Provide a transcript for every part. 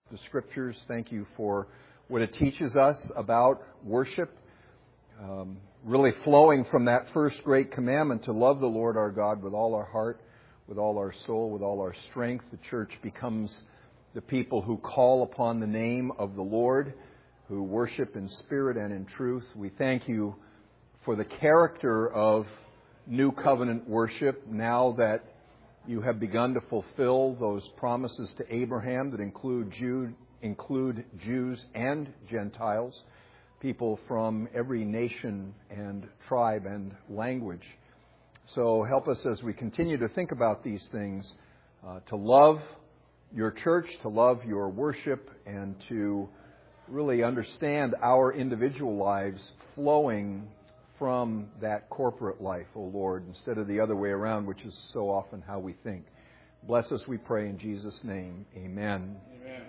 the Scriptures. Thank you for what it teaches us about worship. Really flowing from that first great commandment to love the Lord our God with all our heart, with all our soul, with all our strength. The church becomes the people who call upon the name of the Lord, who worship in spirit and in truth. We thank you for the character of New Covenant worship now that you have begun to fulfill those promises to Abraham that include Jews and Gentiles, people from every nation and tribe and language. So help us as we continue to think about these things, to love your church, to love your worship, and to really understand our individual lives flowing from that corporate life, O Lord, instead of the other way around, which is so often how we think. Bless us, we pray, in Jesus' name. Amen. Amen.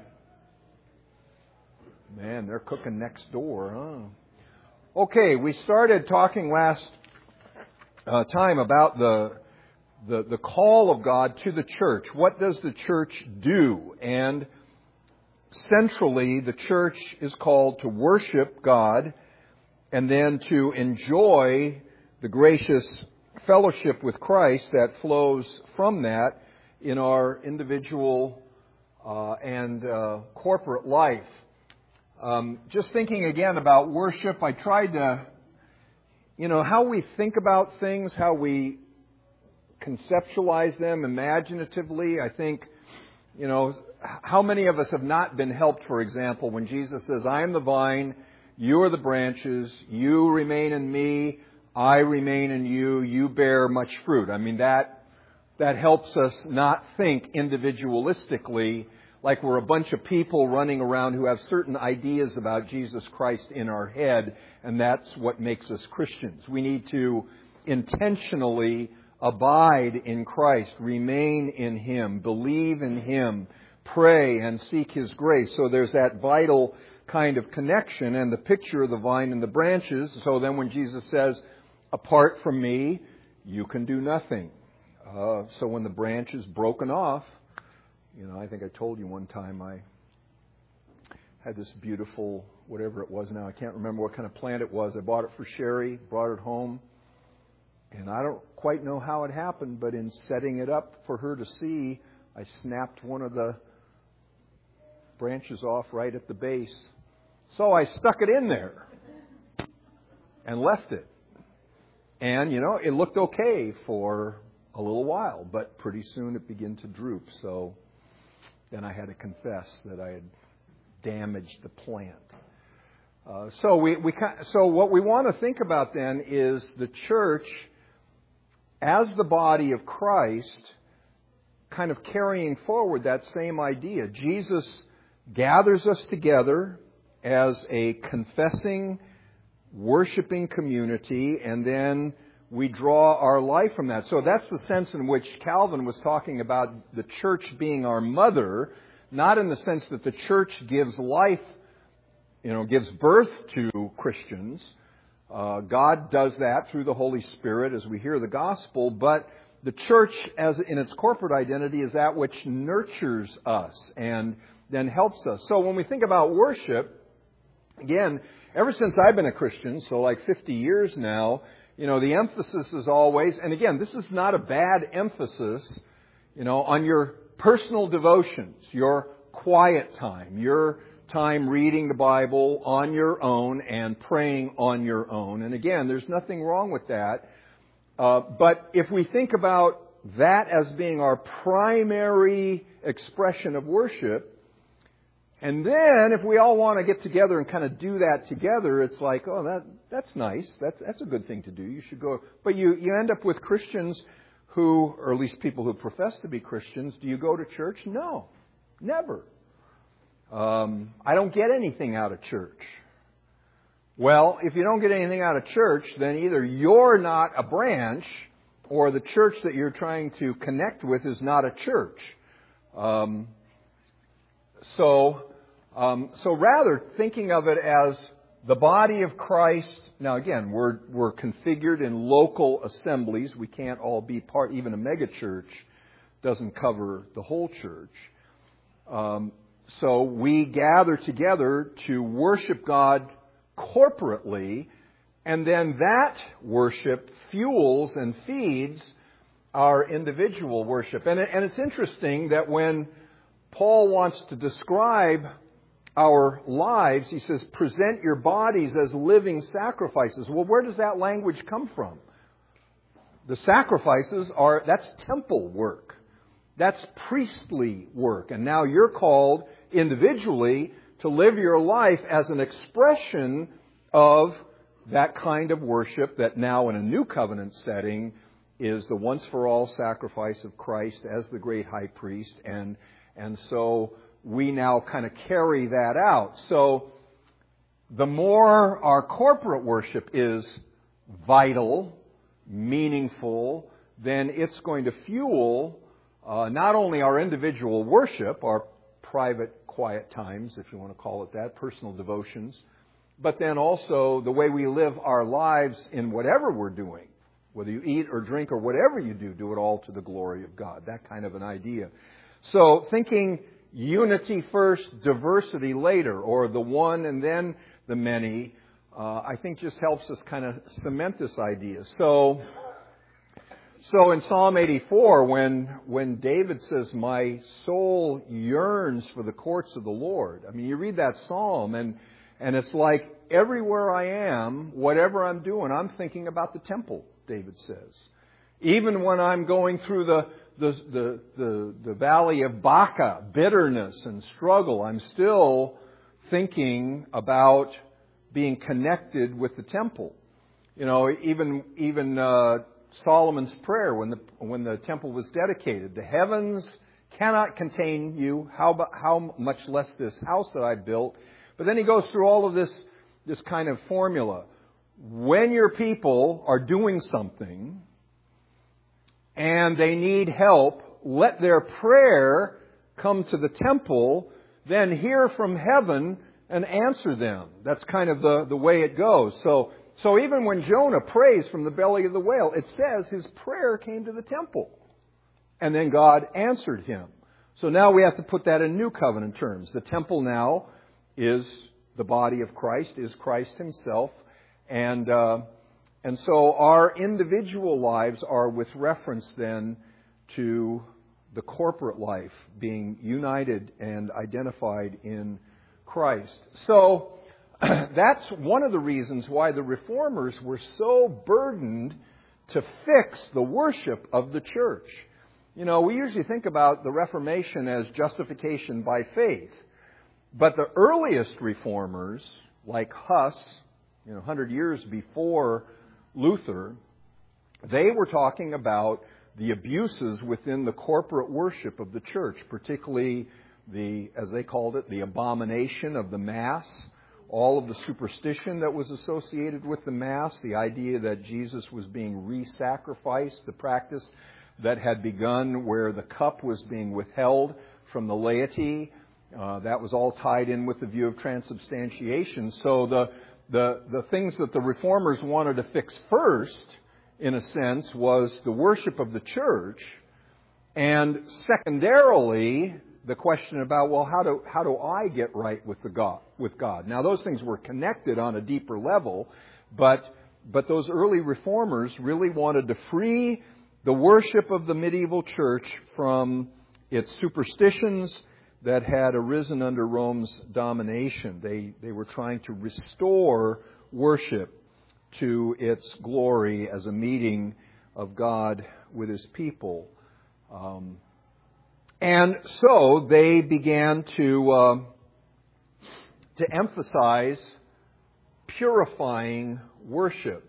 Man, they're cooking next door, huh? Okay, we started talking last time about the call of God to the church. What does the church do? And centrally, the church is called to worship God and then to enjoy the gracious fellowship with Christ that flows from that in our individual and corporate life. Just thinking again about worship, I tried to, how we think about things, how we conceptualize them imaginatively. I think, how many of us have not been helped, for example, when Jesus says, I am the vine, you are the branches, you remain in me, I remain in you, you bear much fruit. I mean, that helps us not think individualistically like we're a bunch of people running around who have certain ideas about Jesus Christ in our head, and that's what makes us Christians. We need to intentionally abide in Christ, remain in Him, believe in Him, pray and seek His grace. So there's that vital kind of connection and the picture of the vine and the branches. So then when Jesus says, apart from me, you can do nothing. So when the branch is broken off, I think I told you one time I had this beautiful, whatever it was now, I can't remember what kind of plant it was. I bought it for Sherry, brought it home, and I don't quite know how it happened, but in setting it up for her to see, I snapped one of the branches off right at the base. So I stuck it in there and left it. And, it looked okay for a little while, but pretty soon it began to droop. So then I had to confess that I had damaged the plant. So what we want to think about then is the church as the body of Christ, kind of carrying forward that same idea. Jesus gathers us together as a confessing, worshiping community, and then we draw our life from that. So that's the sense in which Calvin was talking about the church being our mother, not in the sense that the church gives life, gives birth to Christians. God does that through the Holy Spirit as we hear the gospel, but the church as in its corporate identity is that which nurtures us and then helps us. So when we think about worship, again, ever since I've been a Christian, so like 50 years now, the emphasis is always, and again, this is not a bad emphasis, on your personal devotions, your quiet time, your time reading the Bible on your own and praying on your own. And again, there's nothing wrong with that. But if we think about that as being our primary expression of worship, and then if we all want to get together and kind of do that together, it's like, oh, that's nice. That's a good thing to do. You should go. But you end up with Christians who, or at least people who profess to be Christians, do you go to church? No, never. I don't get anything out of church. Well, if you don't get anything out of church, then either you're not a branch or the church that you're trying to connect with is not a church. So rather thinking of it as the body of Christ. Now again, we're configured in local assemblies. We can't all be part. Even a mega church doesn't cover the whole church. So we gather together to worship God corporately, and then that worship fuels and feeds our individual worship. And it's interesting that when Paul wants to describe our lives, he says, present your bodies as living sacrifices. Well, where does that language come from? The sacrifices that's temple work. That's priestly work. And now you're called individually to live your life as an expression of that kind of worship that now in a new covenant setting is the once-for-all sacrifice of Christ as the great high priest. And so we now kind of carry that out. So the more our corporate worship is vital, meaningful, then it's going to fuel not only our individual worship, our private quiet times, if you want to call it that, personal devotions, but then also the way we live our lives in whatever we're doing. Whether you eat or drink or whatever you do it all to the glory of God. That kind of an idea. So thinking unity first, diversity later, or the one and then the many, I think just helps us kind of cement this idea. So in Psalm 84, when David says, my soul yearns for the courts of the Lord, I mean, you read that psalm and it's like everywhere I am, whatever I'm doing, I'm thinking about the temple, David says. Even when I'm going through the valley of Baca, bitterness and struggle, I'm still thinking about being connected with the temple. You know, even Solomon's prayer when the temple was dedicated, the heavens cannot contain you, how much less this house that I built. But then he goes through all of this kind of formula. When your people are doing something and they need help, let their prayer come to the temple, then hear from heaven and answer them. That's kind of the way it goes. So even when Jonah prays from the belly of the whale, it says his prayer came to the temple. And then God answered him. So now we have to put that in new covenant terms. The temple now is the body of Christ, is Christ himself. And so our individual lives are with reference then to the corporate life being united and identified in Christ. So that's one of the reasons why the Reformers were so burdened to fix the worship of the church. You know, we usually think about the Reformation as justification by faith. But the earliest Reformers, like Huss, 100 years before Luther, they were talking about the abuses within the corporate worship of the church, particularly as they called it, the abomination of the Mass, all of the superstition that was associated with the Mass, the idea that Jesus was being re-sacrificed, the practice that had begun where the cup was being withheld from the laity. That was all tied in with the view of transubstantiation. So the things that the Reformers wanted to fix first, in a sense, was the worship of the church, and secondarily, the question about, well, how do I get right with God? Now, those things were connected on a deeper level, but those early Reformers really wanted to free the worship of the medieval church from its superstitions that had arisen under Rome's domination. They were trying to restore worship to its glory as a meeting of God with His people. And so they began to emphasize purifying worship.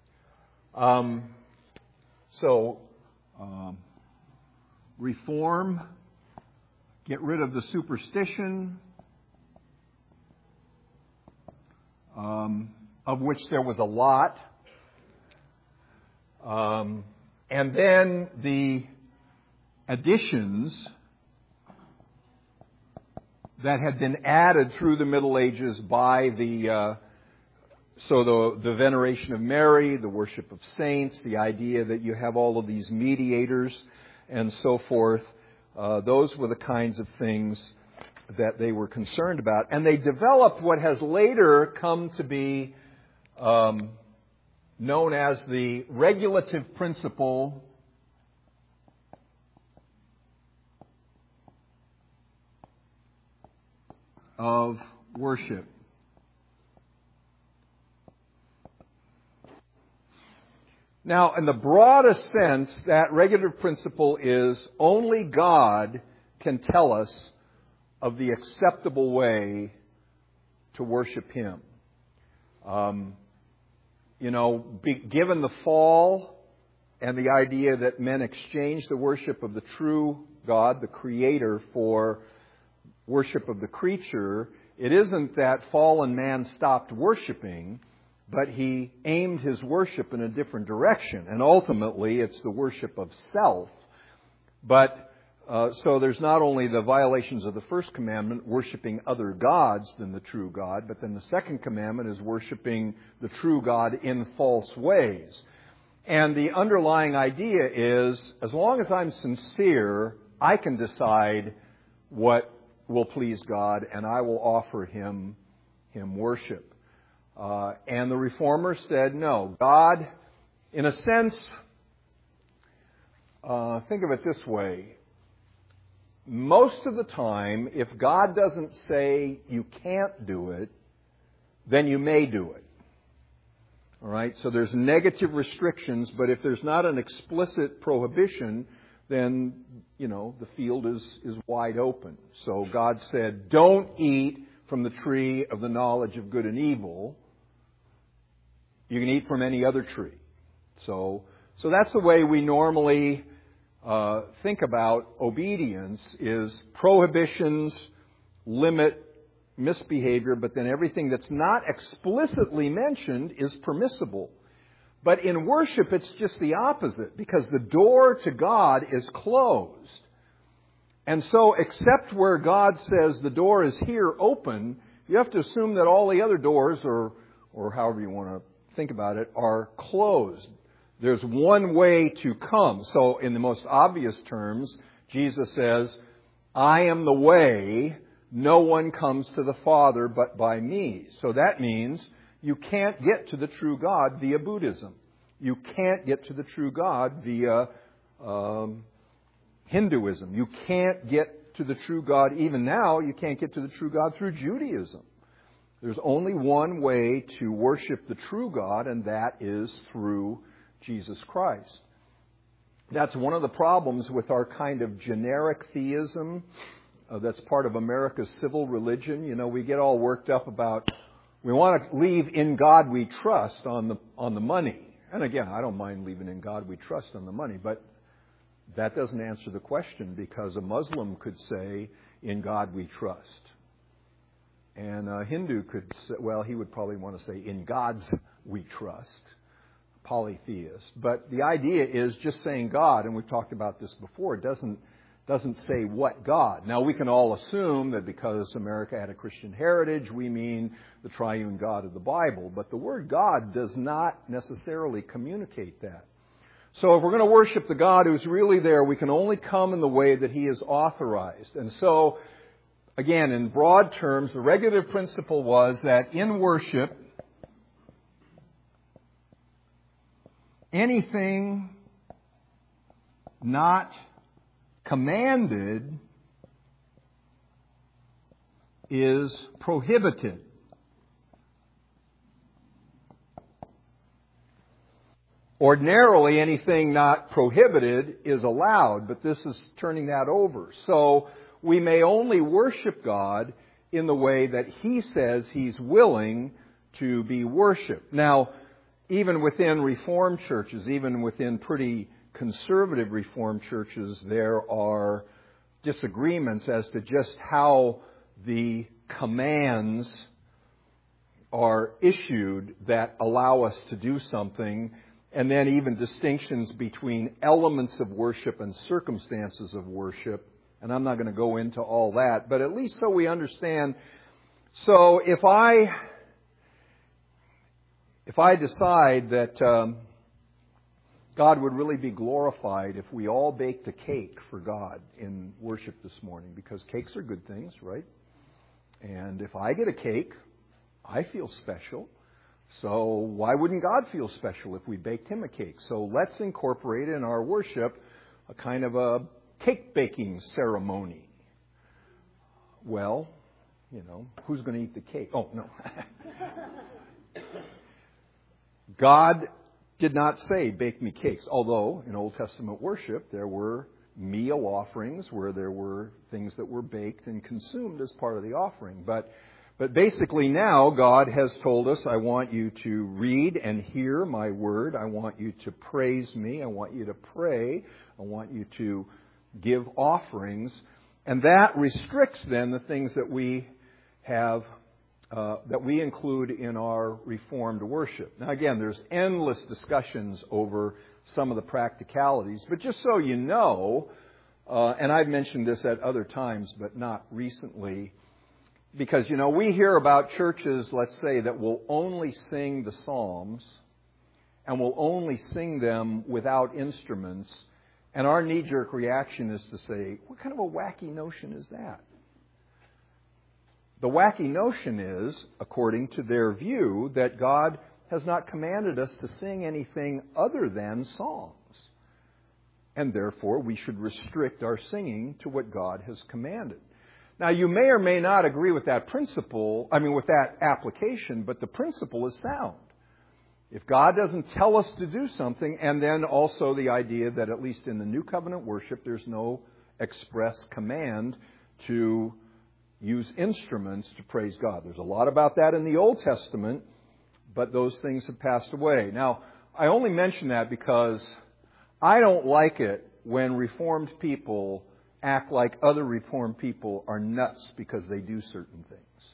Reform, get rid of the superstition, of which there was a lot. And then the additions that had been added through the Middle Ages by the veneration of Mary, the worship of saints, the idea that you have all of these mediators and so forth. Those were the kinds of things that they were concerned about. And they developed what has later come to be known as the regulative principle of worship. Now, in the broadest sense, that regulative principle is only God can tell us of the acceptable way to worship Him. Given the fall and the idea that men exchange the worship of the true God, the Creator, for worship of the creature, it isn't that fallen man stopped worshiping, but he aimed his worship in a different direction. And ultimately, it's the worship of self. But so there's not only the violations of the first commandment, worshiping other gods than the true God, but then the second commandment is worshiping the true God in false ways. And the underlying idea is, as long as I'm sincere, I can decide what will please God, and I will offer Him worship. And the Reformers said, no, God, in a sense, think of it this way. Most of the time, if God doesn't say you can't do it, then you may do it. All right? So there's negative restrictions, but if there's not an explicit prohibition, then, the field is wide open. So God said, don't eat from the tree of the knowledge of good and evil. You can eat from any other tree. So that's the way we normally think about obedience, is prohibitions limit misbehavior, but then everything that's not explicitly mentioned is permissible. But in worship, it's just the opposite, because the door to God is closed. And so, except where God says the door is here open, you have to assume that all the other doors, or however you want to think about it, are closed. There's one way to come. So, in the most obvious terms, Jesus says, I am the way, no one comes to the Father but by me. So that means you can't get to the true God via Buddhism. You can't get to the true God via Hinduism. You can't get to the true God, even now, you can't get to the true God through Judaism. There's only one way to worship the true God, and that is through Jesus Christ. That's one of the problems with our kind of generic theism that's part of America's civil religion. We get all worked up about, we want to leave in God we trust on the money. And again, I don't mind leaving in God we trust on the money, but that doesn't answer the question, because a Muslim could say, in God we trust. And a Hindu could say, well, he would probably want to say, in God's we trust. Polytheist. But the idea is just saying God, and we've talked about this before, doesn't say what God. Now, we can all assume that because America had a Christian heritage, we mean the triune God of the Bible. But the word God does not necessarily communicate that. So if we're going to worship the God who's really there, we can only come in the way that He is authorized. And so, again, in broad terms, the regulative principle was that in worship, anything not commanded is prohibited. Ordinarily, anything not prohibited is allowed, but this is turning that over. So we may only worship God in the way that He says He's willing to be worshipped. Now, even within Reformed churches, even within pretty conservative Reformed churches, there are disagreements as to just how the commands are issued that allow us to do something, and then even distinctions between elements of worship and circumstances of worship. And I'm not going to go into all that, but at least so we understand. So if I decide that God would really be glorified if we all baked a cake for God in worship this morning, because cakes are good things, right? And if I get a cake, I feel special. So why wouldn't God feel special if we baked Him a cake? So let's incorporate in our worship a kind of a cake baking ceremony. Well, who's going to eat the cake? Oh, no. God did not say, bake me cakes. Although, in Old Testament worship, there were meal offerings where there were things that were baked and consumed as part of the offering. But basically now, God has told us, I want you to read and hear my word. I want you to praise me. I want you to pray. I want you to give offerings. And that restricts then the things that we have, that we include in our Reformed worship. Now again, there's endless discussions over some of the practicalities, but just so you know, and I've mentioned this at other times, but not recently, because, we hear about churches, let's say, that will only sing the Psalms and will only sing them without instruments. And our knee-jerk reaction is to say, what kind of a wacky notion is that? The wacky notion is, according to their view, that God has not commanded us to sing anything other than songs. And therefore, we should restrict our singing to what God has commanded. Now, you may or may not agree with that principle, with that application, but the principle is sound. If God doesn't tell us to do something, and then also the idea that at least in the New Covenant worship, there's no express command to use instruments to praise God. There's a lot about that in the Old Testament, but those things have passed away. Now, I only mention that because I don't like it when Reformed people act like other Reformed people are nuts because they do certain things.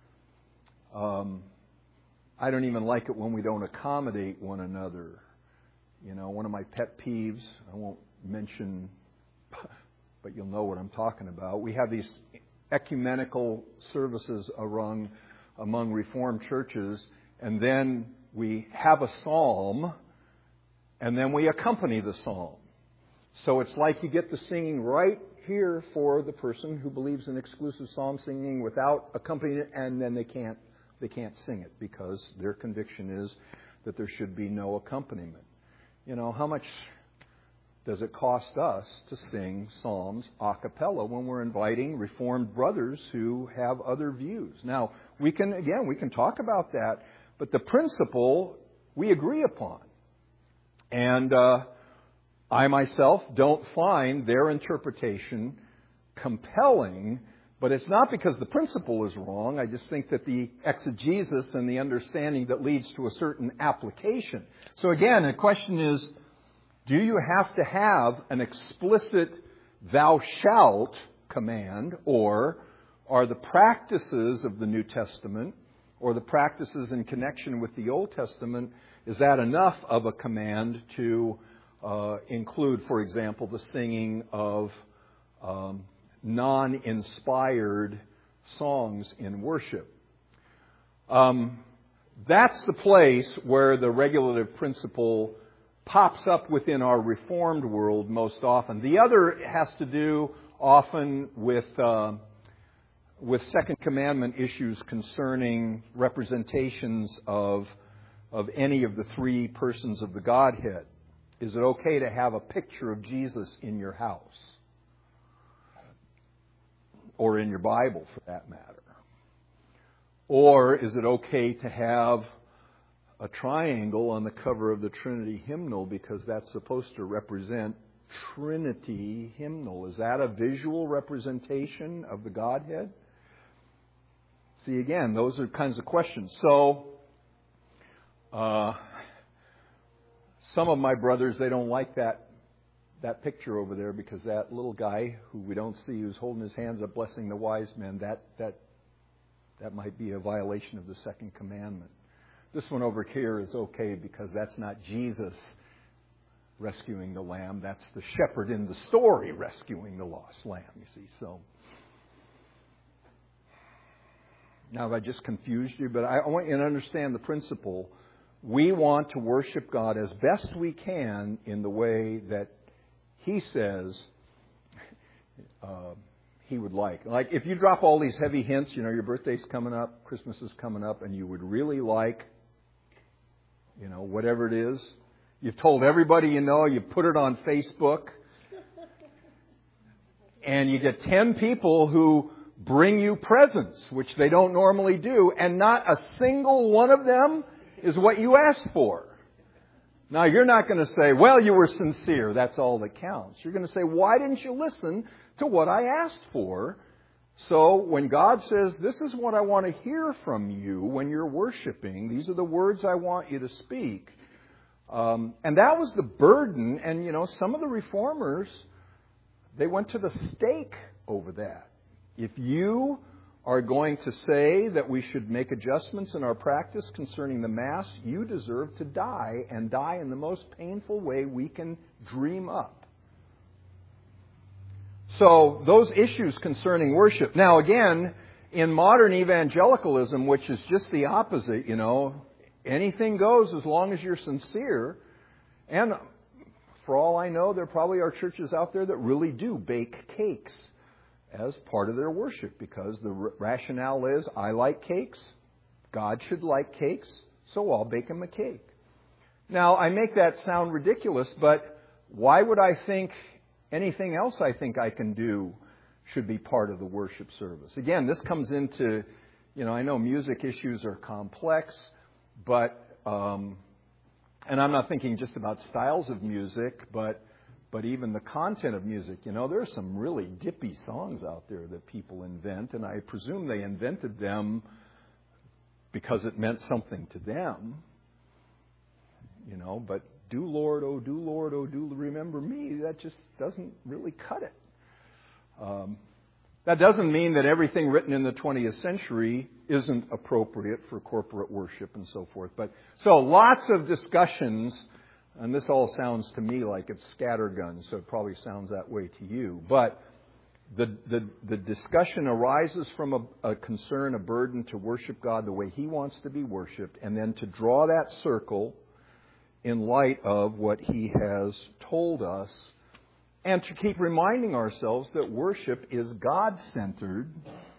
I don't even like it when we don't accommodate one another. One of my pet peeves, I won't mention, but you'll know what I'm talking about. We have these ecumenical services among Reformed churches, and then we have a psalm, and then we accompany the psalm. So it's like you get the singing right here for the person who believes in exclusive psalm singing without accompaniment, and then they can't sing it because their conviction is that there should be no accompaniment. How much does it cost us to sing psalms a cappella when we're inviting Reformed brothers who have other views? Now, we can talk about that, but the principle we agree upon. And I myself don't find their interpretation compelling, but it's not because the principle is wrong. I just think that the exegesis and the understanding that leads to a certain application. So again, the question is, do you have to have an explicit thou shalt command, or are the practices of the New Testament or the practices in connection with the Old Testament, is that enough of a command to include, for example, the singing of non-inspired songs in worship? That's the place where the regulative principle pops up within our Reformed world most often. The other has to do often with Second Commandment issues concerning representations of any of the three persons of the Godhead. Is it okay to have a picture of Jesus in your house? Or in your Bible, for that matter? Or is it okay to have a triangle on the cover of the Trinity hymnal because that's supposed to represent Trinity hymnal? Is that a visual representation of the Godhead? See, again, those are kinds of questions. So, some of my brothers, they don't like that picture over there because that little guy who we don't see, who's holding his hands up blessing the wise men, that might be a violation of the second commandment. This one over here is okay because that's not Jesus rescuing the lamb. That's the shepherd in the story rescuing the lost lamb, you see. So, now have I just confused you? But I want you to understand the principle. We want to worship God as best we can in the way that He says He would like. Like, if you drop all these heavy hints, your birthday's coming up, Christmas is coming up, and you would really like, whatever it is. You've told everybody you put it on Facebook, and you get 10 people who bring you presents, which they don't normally do, and not a single one of them is what you asked for. Now, you're not going to say, well, you were sincere, that's all that counts. You're going to say, why didn't you listen to what I asked for? So when God says, this is what I want to hear from you when you're worshiping, these are the words I want you to speak. And that was the burden, and some of the reformers, they went to the stake over that. If you are going to say that we should make adjustments in our practice concerning the Mass, you deserve to die, and die in the most painful way we can dream up. So, those issues concerning worship. Now again, in modern evangelicalism, which is just the opposite, anything goes as long as you're sincere. And for all I know, there probably are churches out there that really do bake cakes as part of their worship, because the rationale is, I like cakes, God should like cakes, so I'll bake him a cake. Now, I make that sound ridiculous, but why would I think anything else I think I can do should be part of the worship service? Again, this comes into, I know music issues are complex, but, and I'm not thinking just about styles of music, but even the content of music. There's some really dippy songs out there that people invent, and I presume they invented them because it meant something to them. But do Lord, oh do remember me, that just doesn't really cut it. That doesn't mean that everything written in the 20th century isn't appropriate for corporate worship and so forth. But so lots of discussions. And this all sounds to me like it's scattergun, so it probably sounds that way to you. But the discussion arises from a concern, a burden to worship God the way He wants to be worshipped, and then to draw that circle in light of what He has told us, and to keep reminding ourselves that worship is God-centered,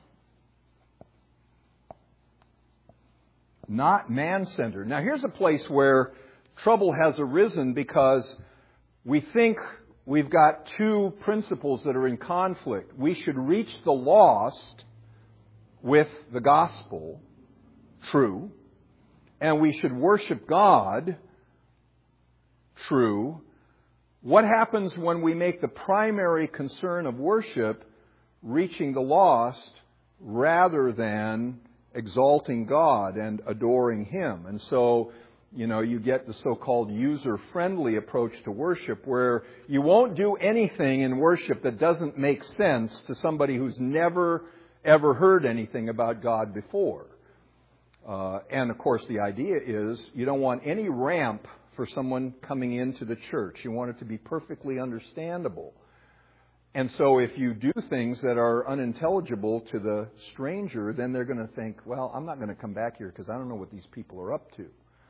not man-centered. Now, here's a place where trouble has arisen, because we think we've got two principles that are in conflict. We should reach the lost with the gospel, true, and we should worship God, true. What happens when we make the primary concern of worship reaching the lost rather than exalting God and adoring Him? And so, you get the so-called user-friendly approach to worship, where you won't do anything in worship that doesn't make sense to somebody who's never, ever heard anything about God before. And, of course, the idea is you don't want any ramp for someone coming into the church. You want it to be perfectly understandable. And so if you do things that are unintelligible to the stranger, then they're going to think, well, I'm not going to come back here because I don't know what these people are up to.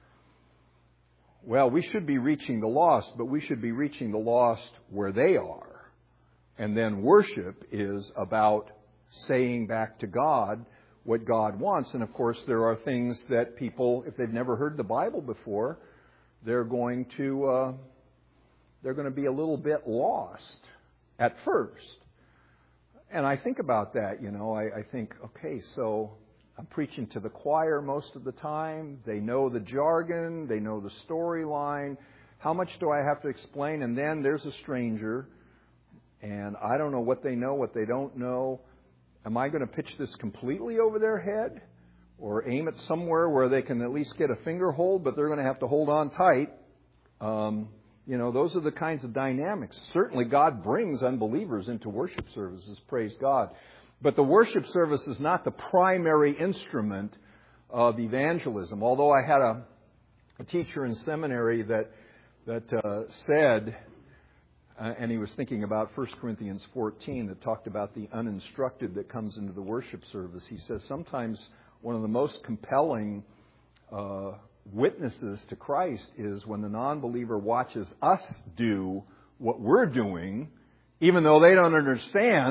Well, we should be reaching the lost, but we should be reaching the lost where they are. And then worship is about saying back to God what God wants. And of course, there are things that people, if they've never heard the Bible before, they're going to be a little bit lost at first. And I think about that, I think, okay, so I'm preaching to the choir most of the time. They know the jargon. They know the storyline. How much do I have to explain? And then there's a stranger, and I don't know what they know, what they don't know. Am I going to pitch this completely over their head, or aim it somewhere where they can at least get a finger hold, but they're going to have to hold on tight? Those are the kinds of dynamics. Certainly God brings unbelievers into worship services, praise God. But the worship service is not the primary instrument of evangelism. Although I had a teacher in seminary that said, and he was thinking about 1 Corinthians 14 that talked about the uninstructed that comes into the worship service. He says sometimes one of the most compelling witnesses to Christ is when the non-believer watches us do what we're doing, even though they don't understand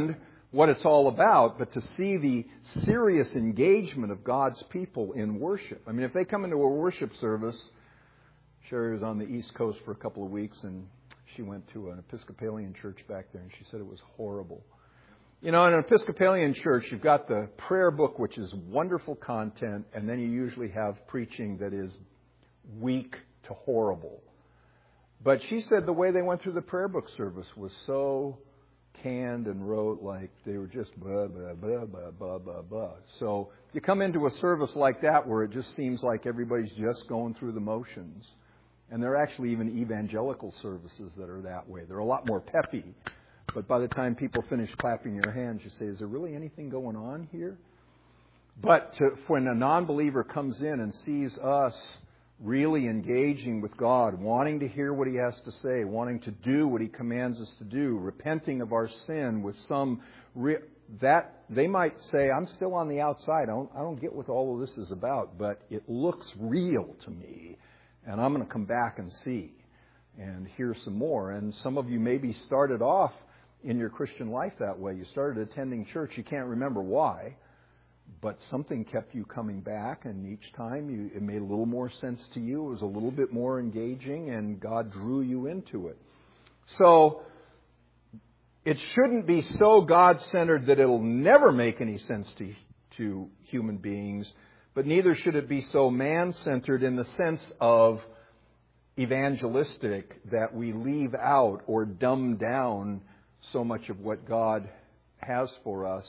what it's all about, but to see the serious engagement of God's people in worship. I mean, if they come into a worship service, Sherry was on the East Coast for a couple of weeks, and she went to an Episcopalian church back there, and she said it was horrible. You know, in an Episcopalian church, you've got the prayer book, which is wonderful content, and then you usually have preaching that is weak to horrible. But she said the way they went through the prayer book service was so canned and wrote like they were just blah, blah, blah, blah, blah, blah, blah. So you come into a service like that where it just seems like everybody's just going through the motions. And there are actually even evangelical services that are that way. They're a lot more peppy. But by the time people finish clapping their hands, you say, is there really anything going on here? But when a non-believer comes in and sees us really engaging with God, wanting to hear what He has to say, wanting to do what He commands us to do, repenting of our sin with some... that they might say, I'm still on the outside. I don't get what all of this is about, but it looks real to me, and I'm going to come back and see and hear some more. And some of you maybe started off in your Christian life that way. You started attending church. You can't remember why, but something kept you coming back, and each time it made a little more sense to you. It was a little bit more engaging, and God drew you into it. So it shouldn't be so God-centered that it'll never make any sense to human beings, but neither should it be so man-centered in the sense of evangelistic that we leave out or dumb down so much of what God has for us.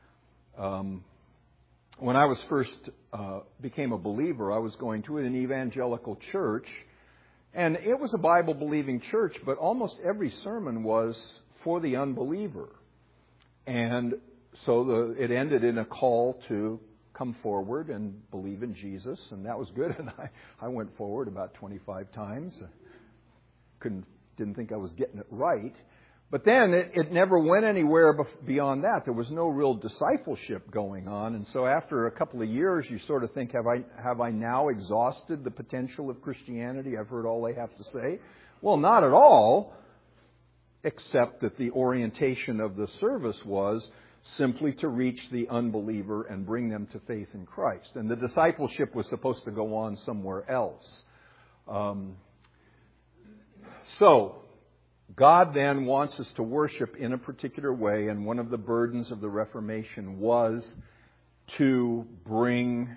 When I was first became a believer, I was going to an evangelical church, and it was a Bible-believing church, but almost every sermon was for the unbeliever. And so it ended in a call to come forward and believe in Jesus, and that was good. And I went forward about 25 times. Didn't think I was getting it right. But then it never went anywhere beyond that. There was no real discipleship going on. And so after a couple of years, you sort of think, have I now exhausted the potential of Christianity? I've heard all they have to say. Well, not at all, except that the orientation of the service was simply to reach the unbeliever and bring them to faith in Christ. And the discipleship was supposed to go on somewhere else. So God then wants us to worship in a particular way, and one of the burdens of the Reformation was to bring...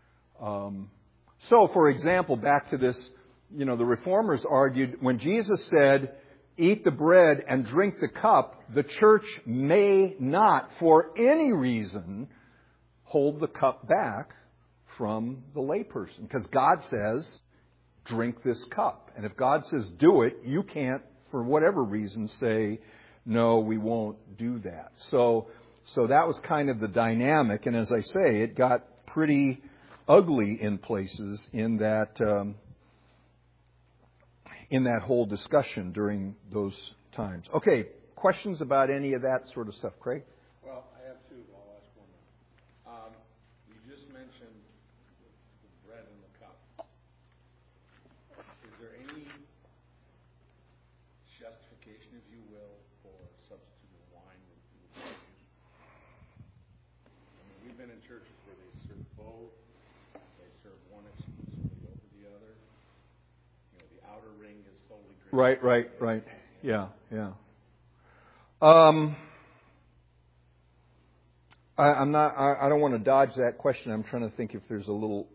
So, for example, back to this, the Reformers argued when Jesus said, eat the bread and drink the cup, the church may not, for any reason, hold the cup back from the layperson. Because God says, drink this cup. And if God says, do it, you can't, for whatever reason, say, no, we won't do that. So that was kind of the dynamic. And as I say, it got pretty ugly in places in that whole discussion during those times. Okay, questions about any of that sort of stuff, Craig? Well, I have two. I'll ask one. You just mentioned the bread and the cup. Is there any justification, if you will, for substituting wine with juice? I mean, we've been in churches where they serve both. They serve one exclusively over the other. The outer ring is solely grape. Right. Yeah. I don't want to dodge that question. I'm trying to think if there's a little...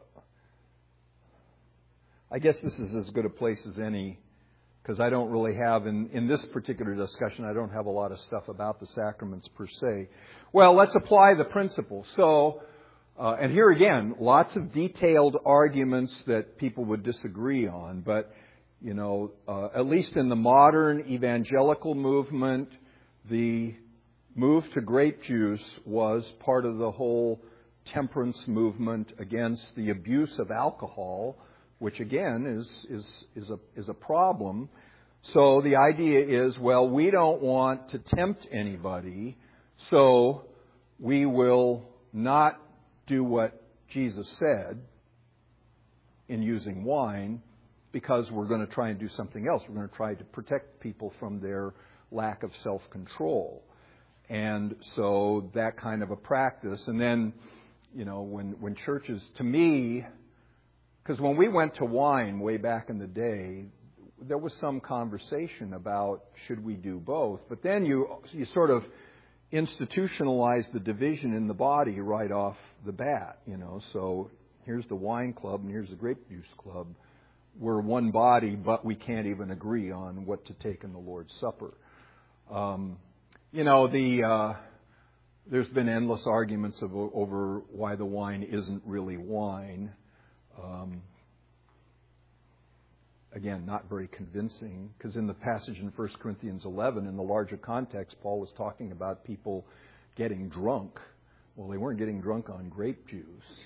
I guess this is as good a place as any, because I don't really have, in this particular discussion, I don't have a lot of stuff about the sacraments per se. Well, let's apply the principle. So, and here again, lots of detailed arguments that people would disagree on, but, at least in the modern evangelical movement, the move to grape juice was part of the whole temperance movement against the abuse of alcohol, which again is a problem. So the idea is, well, we don't want to tempt anybody, so we will not do what Jesus said in using wine, because we're going to try and do something else. We're going to try to protect people from their lack of self-control. And so that kind of a practice. And then, when churches, to me, because when we went to wine way back in the day, there was some conversation about should we do both. But then you sort of institutionalize the division in the body right off the bat. So here's the wine club and here's the grape juice club. We're one body, but we can't even agree on what to take in the Lord's Supper. There's been endless arguments over why the wine isn't really wine. Again, not very convincing, because in the passage in 1 Corinthians 11, in the larger context, Paul was talking about people getting drunk. Well, they weren't getting drunk on grape juice.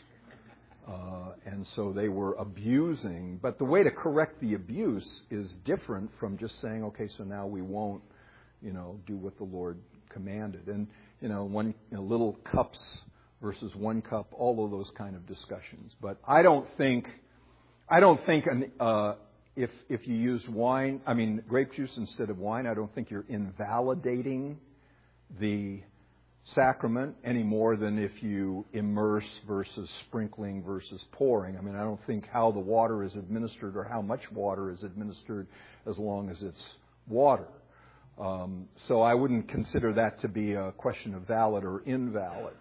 And so they were abusing. But the way to correct the abuse is different from just saying, okay, so now we won't, do what the Lord commanded. And, little cups versus one cup, all of those kind of discussions. But I don't think if you use grape juice instead of wine, I don't think you're invalidating the sacrament any more than if you immerse versus sprinkling versus pouring. I don't think how the water is administered or how much water is administered as long as it's water. So I wouldn't consider that to be a question of valid or invalid.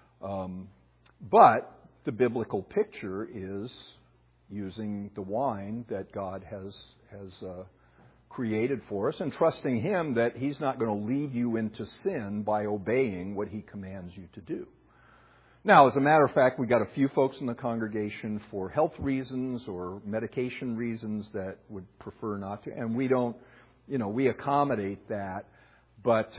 But the biblical picture is using the wine that God has created for us and trusting Him that He's not going to lead you into sin by obeying what He commands you to do. Now, as a matter of fact, we got a few folks in the congregation for health reasons or medication reasons that would prefer not to, and we don't, we accommodate that. But,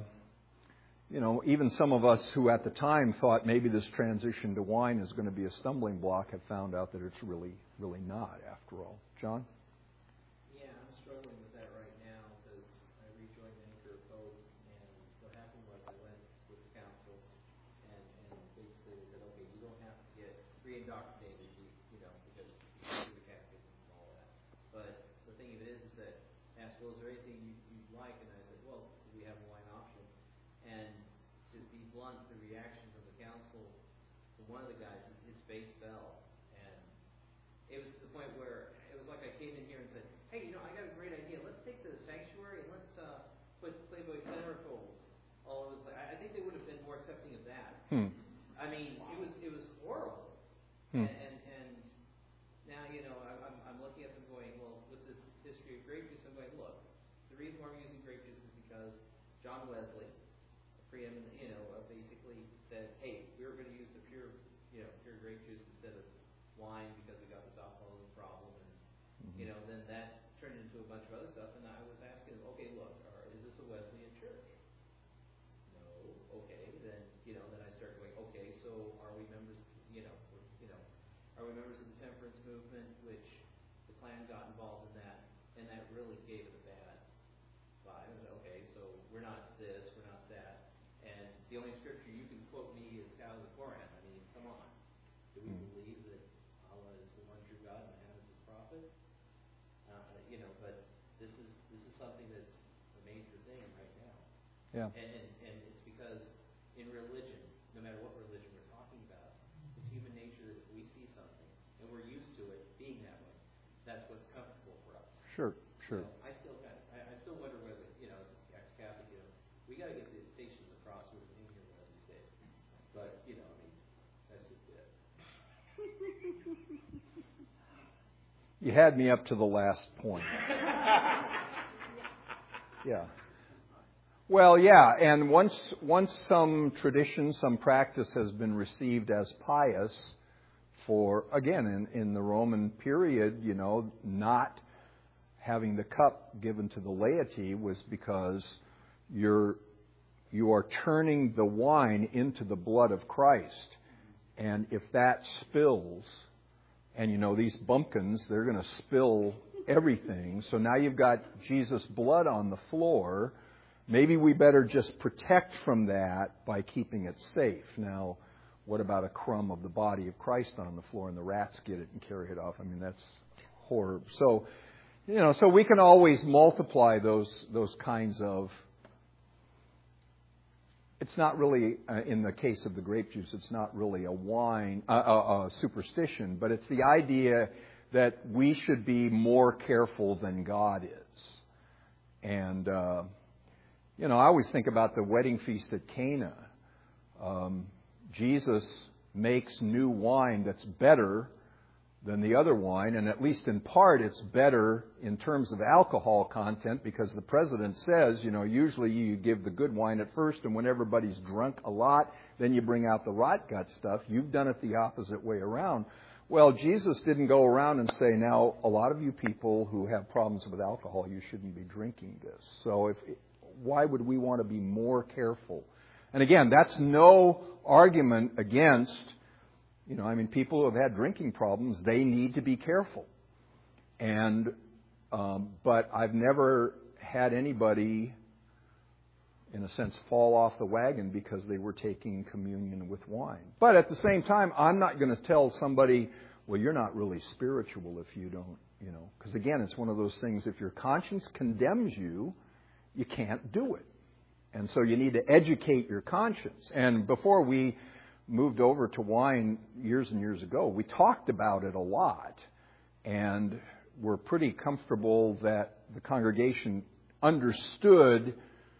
even some of us who at the time thought maybe this transition to wine is going to be a stumbling block have found out that it's really, really not after all. John? Yeah, I'm struggling with that right now because I rejoined Anchor of Hope, and what happened was I went with the council, and basically they said, okay, you don't have to get re-indoctrinated, because you do the catechism and all that. But the thing of it is that I asked, well, is there anything you'd like? And I said, well, do we have a wine option? And to be blunt, the reaction from the council, from one of the guys, his face fell. And it was to the point where it was like I came in here and said, hey, I got a great idea. Let's take the sanctuary and let's put Playboy centerfolds all over the place. I think they would have been more accepting of that. It was horrible. And now, I'm looking at them going, well, with this history of grape juice, I'm going, look, the reason why we're using grape juice is because John Wesley, basically said, hey, we were going to use the pure grape juice instead of wine because we got this alcoholism problem, and then that turned into a bunch of other stuff. And I was asking, okay, look, is this a Wesleyan church? No. Okay, then then I started going, okay, so are we members? Are we members of the temperance movement, which the Klan got involved in that, and that really gave it a bad vibe. I said, okay, so we're not this, we're not that. And the only scripture you can quote me is out of the Koran. Come on. Do we believe that Allah is the one true God and Muhammad is his prophet? But this is something that's a major thing right now. Yeah. And it's because in religion, no matter what religion we're talking about, it's human nature that if we see something and we're used to it being that way, that's what's comfortable for us. Sure. I still wonder whether, as an ex-Catholic, we got to get the Station of the Cross with in here one of these days. But, that's just it. You had me up to the last point. Yeah. Well, yeah, and once some tradition, some practice has been received as pious for, again, in the Roman period, not having the cup given to the laity was because you are turning the wine into the blood of Christ. And if that spills, and these bumpkins, they're going to spill everything. So now you've got Jesus' blood on the floor. Maybe we better just protect from that by keeping it safe. Now, what about a crumb of the body of Christ on the floor and the rats get it and carry it off? That's horrible. So, so we can always multiply those kinds of it's not really, in the case of the grape juice, it's not really a superstition, but it's the idea that we should be more careful than God is. And, I always think about the wedding feast at Cana. Jesus makes new wine that's better than the other wine, and at least in part it's better in terms of alcohol content, because the president says, usually you give the good wine at first, and when everybody's drunk a lot, then you bring out the rot gut stuff. You've done it the opposite way around. Well, Jesus didn't go around and say, now, a lot of you people who have problems with alcohol, you shouldn't be drinking this. So why would we want to be more careful? And again, that's no argument against, people who have had drinking problems, they need to be careful. And, but I've never had anybody, in a sense, fall off the wagon because they were taking communion with wine. But at the same time, I'm not going to tell somebody, well, you're not really spiritual if you don't, because again, it's one of those things, if your conscience condemns you, you can't do it. And so you need to educate your conscience. And before we moved over to wine years and years ago, we talked about it a lot. And we're pretty comfortable that the congregation understood,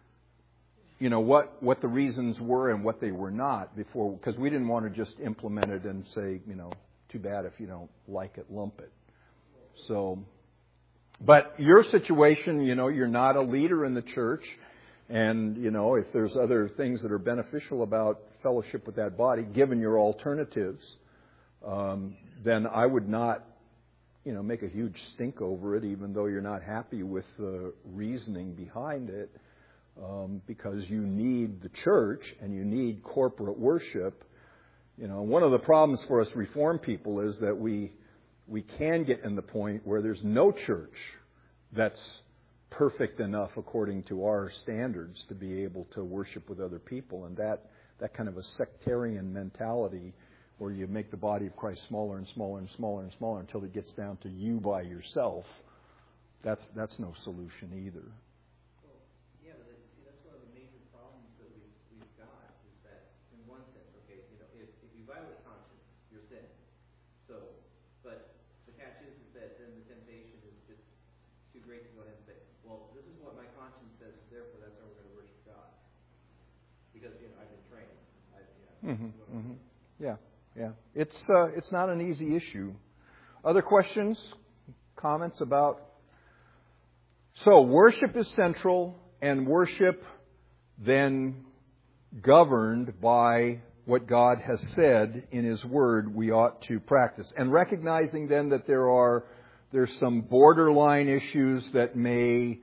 what the reasons were and what they were not before, because we didn't want to just implement it and say, too bad if you don't like it, lump it. So, but your situation, you're not a leader in the church. And, if there's other things that are beneficial about fellowship with that body, given your alternatives, then I would not, make a huge stink over it, even though you're not happy with the reasoning behind it, because you need the church and you need corporate worship. One of the problems for us Reformed people is that we can get in the point where there's no church that's perfect enough according to our standards to be able to worship with other people. And that kind of a sectarian mentality where you make the body of Christ smaller and smaller and smaller and smaller until it gets down to you by yourself, that's no solution either. Well, yeah, but that's one of the major problems that we've got, is that in one sense, okay, if you violate conscience, you're sinning. So, but the catch is that then the temptation is just too great to go ahead and say, well, this is what my conscience says, therefore that's how we're going to worship God. Because, I've been trained. Yeah. It's not an easy issue. Other questions, comments about? So, worship is central, and worship then governed by what God has said in His Word we ought to practice. And recognizing then that there's some borderline issues that may,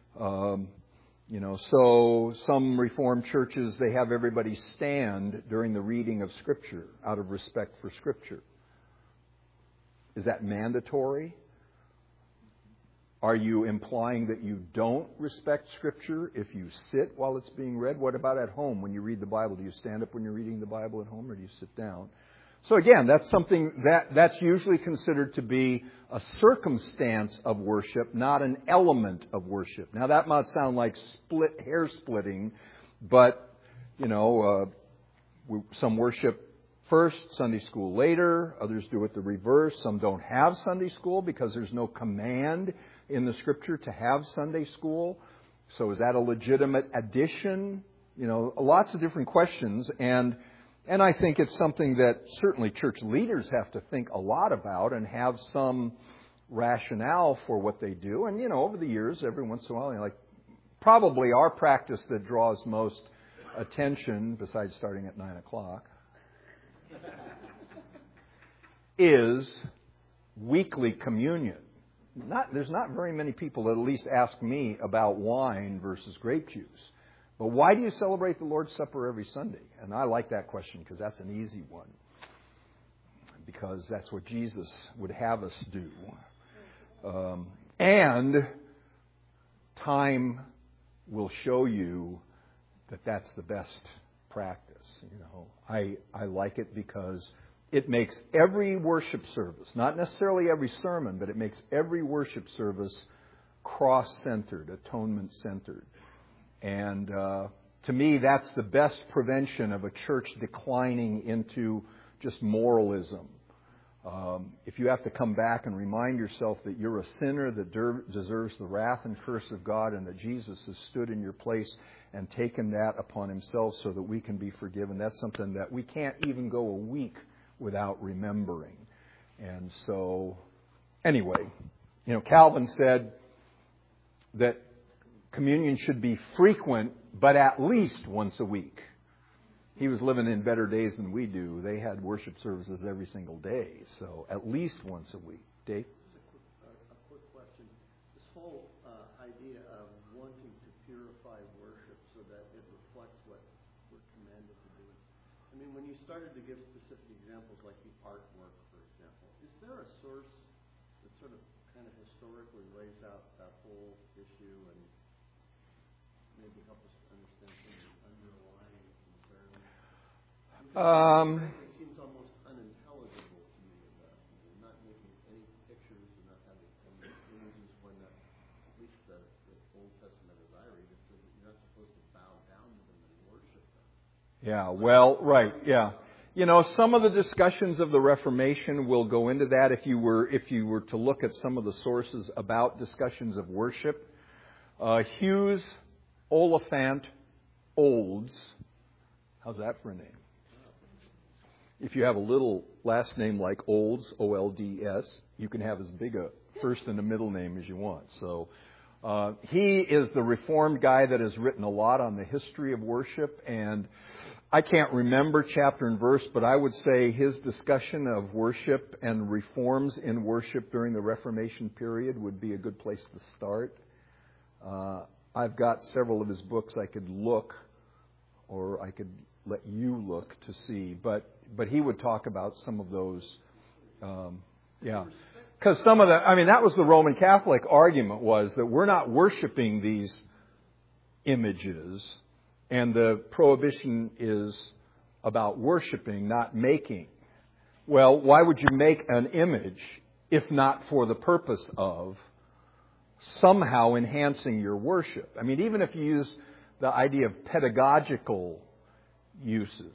so some Reformed churches, they have everybody stand during the reading of Scripture out of respect for Scripture. Is that mandatory? Are you implying that you don't respect Scripture if you sit while it's being read? What about at home when you read the Bible? Do you stand up when you're reading the Bible at home, or do you sit down? So again, that's something that's usually considered to be a circumstance of worship, not an element of worship. Now that might sound like hair splitting, but some worship first, Sunday school later. Others do it the reverse. Some don't have Sunday school because there's no command in the Scripture to have Sunday school. So is that a legitimate addition? Lots of different questions. And I think it's something that certainly church leaders have to think a lot about and have some rationale for what they do. And, over the years, every once in a while, probably our practice that draws most attention, besides starting at 9 o'clock, is weekly communion. There's not very many people that at least ask me about wine versus grape juice. But why do you celebrate the Lord's Supper every Sunday? And I like that question because that's an easy one. Because that's what Jesus would have us do. And time will show you that that's the best practice. I like it because it makes every worship service, not necessarily every sermon, but it makes every worship service cross-centered, atonement-centered. And To me, that's the best prevention of a church declining into just moralism. If you have to come back and remind yourself that you're a sinner that deserves the wrath and curse of God, and that Jesus has stood in your place and taken that upon Himself so that we can be forgiven, that's something that we can't even go a week without remembering. And so, anyway, Calvin said that communion should be frequent, but at least once a week. He was living in better days than we do. They had worship services every single day, so at least once a week. Dave? A quick question. This whole idea of wanting to purify worship so that it reflects what we're commanded to do. I mean, when you started to give specific examples like the artwork, for example, is there a source that sort of kind of historically lays out that whole issue and maybe help us understand some of the underlying concerns? It seems almost unintelligible to me that you're not making any pictures, you're not having any images when at least the Old Testament as I read it says that you're not supposed to bow down to them and worship them. Yeah, well, right, yeah. Some of the discussions of the Reformation will go into that if you were to look at some of the sources about discussions of worship. Hughes, Oliphant, Olds. How's that for a name? If you have a little last name like Olds, O-L-D-S, you can have as big a first and a middle name as you want. So he is the Reformed guy that has written a lot on the history of worship, and I can't remember chapter and verse, but I would say his discussion of worship and reforms in worship during the Reformation period would be a good place to start. I've got several of his books I could look, or I could let you look to see, but he would talk about some of those, because some of that was the Roman Catholic argument, was that we're not worshiping these images, and the prohibition is about worshiping, not making. Well, why would you make an image if not for the purpose of somehow enhancing your worship? I mean, even if you use the idea of pedagogical uses,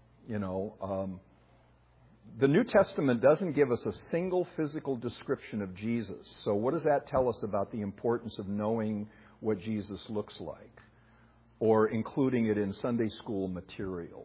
the New Testament doesn't give us a single physical description of Jesus. So what does that tell us about the importance of knowing what Jesus looks like, or including it in Sunday school material?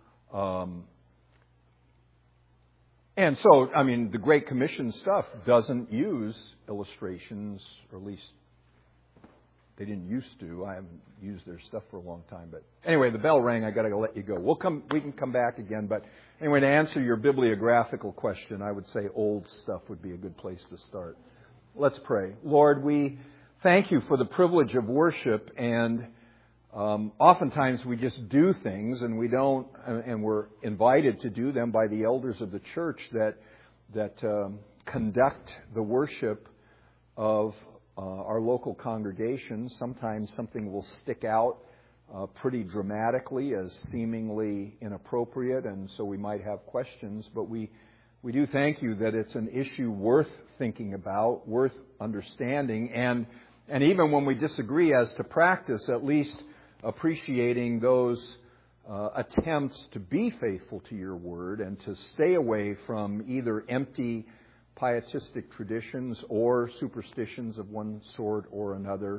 And so, the Great Commission stuff doesn't use illustrations, or at least they didn't used to. I haven't used their stuff for a long time. But anyway, the bell rang. I got to let you go. We can come back again. But anyway, to answer your bibliographical question, I would say old stuff would be a good place to start. Let's pray. Lord, we thank you for the privilege of worship, and oftentimes we just do things, and we don't, and we're invited to do them by the elders of the church that conduct the worship of our local congregation. Sometimes something will stick out pretty dramatically as seemingly inappropriate, and so we might have questions. But we do thank you that it's an issue worth thinking about, worth understanding, and even when we disagree as to practice, at least appreciating those attempts to be faithful to your word and to stay away from either empty pietistic traditions or superstitions of one sort or another.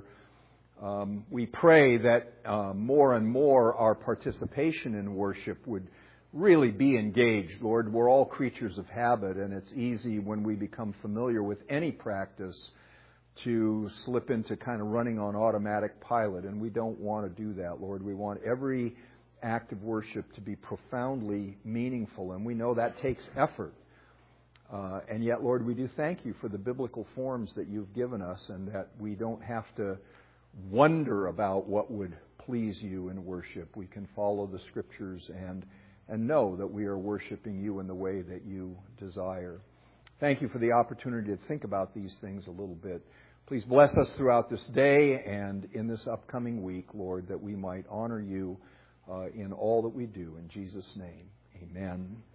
We pray that more and more our participation in worship would really be engaged. Lord, we're all creatures of habit, and it's easy when we become familiar with any practice to slip into kind of running on automatic pilot, and we don't want to do that, Lord. We want every act of worship to be profoundly meaningful, and we know that takes effort. And yet, Lord, we do thank you for the biblical forms that you've given us, and that we don't have to wonder about what would please you in worship. We can follow the Scriptures and know that we are worshiping you in the way that you desire. Thank you for the opportunity to think about these things a little bit. Please bless us throughout this day and in this upcoming week, Lord, that we might honor you in all that we do. In Jesus' name, amen.